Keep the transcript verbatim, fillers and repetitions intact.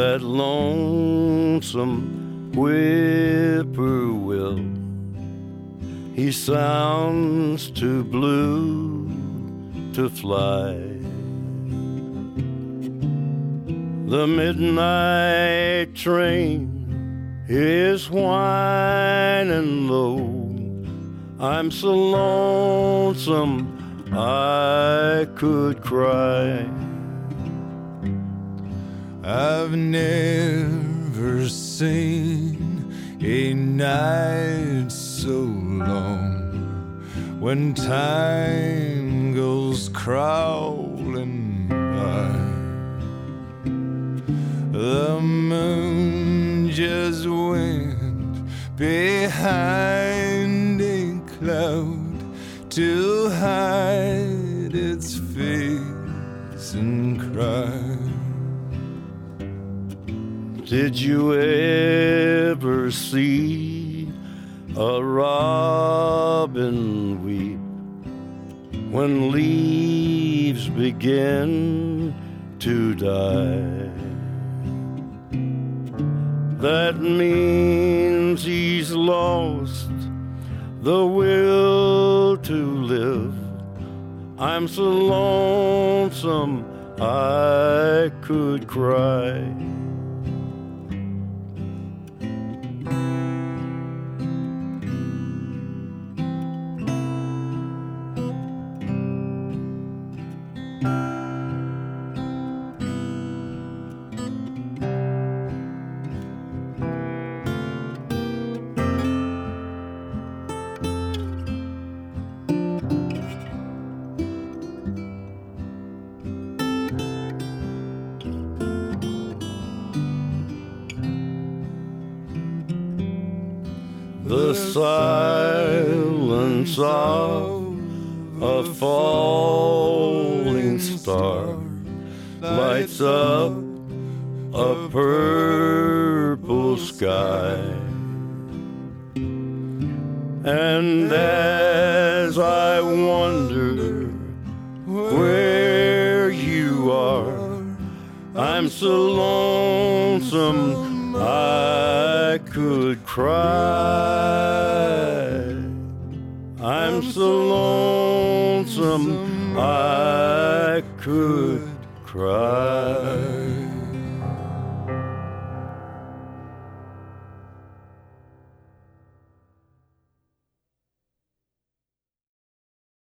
that lonesome whippoorwill. He sounds too blue to fly. The midnight train is whining low. I'm so lonesome I could cry. I've never seen a night so long when time goes crawling by. The moon just went behind a cloud to hide its face and cry. Did you ever see a robin weep when leaves begin to die? That means he's lost the will to live. I'm so lonesome I could cry. The silence of a falling star lights up a purple sky. And as I wonder where you are, I'm so lonesome I could cry. I'm so lonesome I could cry.